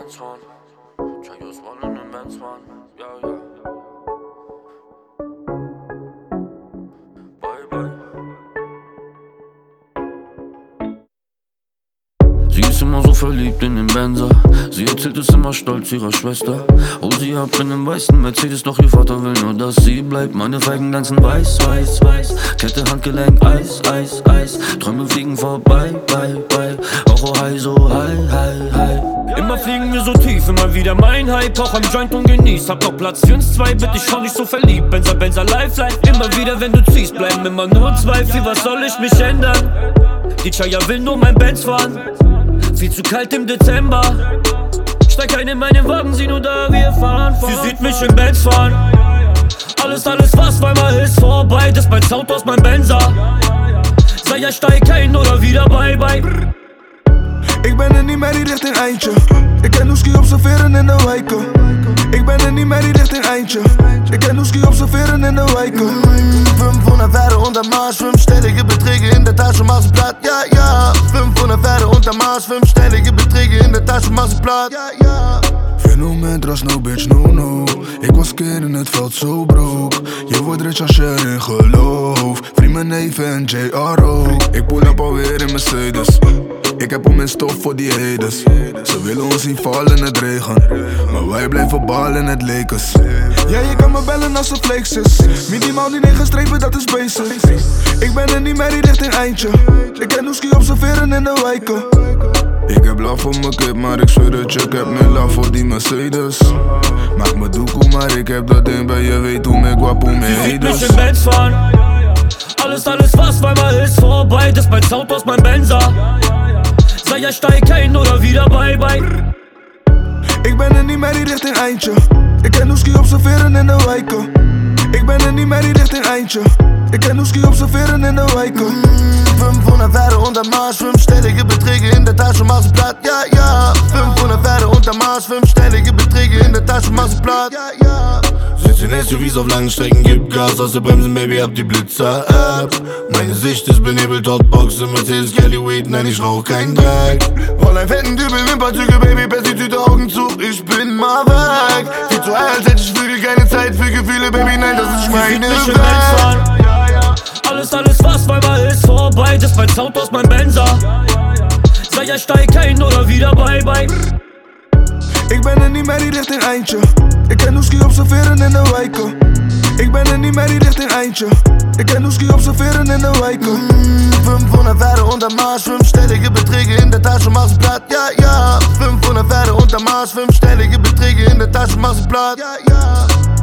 Benz fahren. Chayos wollen in Benz fahren. Ja, ja. Bye, bye. Sie ist immer so verliebt in den Benzer. Sie erzählt es immer stolz ihrer Schwester. Oh, sie hat einen weißen Mercedes, doch ihr Vater will nur, dass sie bleibt. Meine Feigen tanzen weiß, weiß, weiß. Kette, Handgelenk, Eis, Eis, Eis. Träume fliegen vorbei, bye, bye. Auch oh, hi, so hi, hi, hi. Immer fliegen wir so tief, immer wieder mein Hype. Auch am Joint und genießt, hab noch Platz für uns zwei. Bitte schau nicht so verliebt, Benzer, Benzer, life, life. Immer wieder, wenn du ziehst, bleiben immer nur zwei. Für was soll ich mich ändern? Die Chaya will nur mein Benz fahren. Viel zu kalt im Dezember. Steig ein in meinen Wagen, sieh nur da, wir fahren. Sie sieht mich im Benz fahren. Alles, was zweimal ist vorbei. Das ist mein Sound aus meinem Benzer. Sei ja, steig ein oder wieder bye, bye. Ik ben er niet meer die richting eindje. Ik ken Noeski observeren in de wijken. Ik ben er niet meer die richting eindje. Ik ken Noeski observeren in de wijken. 500 Pferde unter Marsch, 5-stellige Beträge in der Tasche, mach sie platt, ja, ja. 500 Pferde unter Marsch, 5-stellige Beträge in der Tasche, mach sie platt, ja, ja. Fenomen trust no bitch, no no. Ik was keer in het veld zo broke. Je wordt rich als je erin gelooft. Vriend mijn neef en JRO. Ik pull up alweer in Mercedes. Ik heb om in stof voor die haters. Ze willen ons zien vallen in het regen, maar wij blijven ballen in het Lakers. Ja, je kan me bellen als het flex is. Minimaal die 9 strepen, dat is basic. Ik ben er niet meer die richting eindje. Ik ken Noeski observeren in de wijken. Ik heb laf voor mijn kip, maar ik zweer dat je, ik heb meer laf voor die Mercedes. Maak me doekoe, maar ik heb dat ding bij je, weet hoe ik wap, hoe me heet dus. Ich in Benz fahren. Alles, was zweimal ist vorbei. Das ist mein Sound aus meinem Benzer. Sei ja, steig ein oder wieder bye, bye. Ik ben er niet meer die richting eindje. Ik ken Noeski observeren in de wijken. Ik ben er niet meer die richting eindje. Ik ken Noeski observeren in de wijken. 500 Pferde unter Marsch, 5-stellige Beträge in der Tasche, mach sie platt, ja, ja. 500 Pferde unter Marsch, 5-stellige Beträge in der Tasche, mach sie platt, ja, ja. Sitz in SUVs auf langen Strecken, gib Gas aus der Bremsen, Baby, hab die Blitzer-App. Meine Sicht ist benebelt, Hotbox im Mercedes, Kelly Weed, nein, ich rauch kein Dreck. Roll ein fetten Dübel, Wimperzüge, Baby, Pestizide, Augen zu, ich bin mal weg. Viel zu alt, hätte ich Flügel, keine Zeit für Gefühle, Baby, nein, das ist meine Welt. Alles, was zweimal ist vorbei. Das ist mein Sound aus meinem Benzer. Sei ja, steig ein oder wieder bye, bye. Ik ben er niet meer die richting eindje. Ik ken Noeski observeren in de wijken. Ik ben er niet meer die richting eindje. Ik ken Noeski observeren in de wijken. 500 Pferde unter Marsch, 5-stellige Beträge in der Tasche, mach sie platt, ja, ja. 500 Pferde unter Marsch, 5-stellige Beträge in der Tasche, mach sie platt, ja, ja.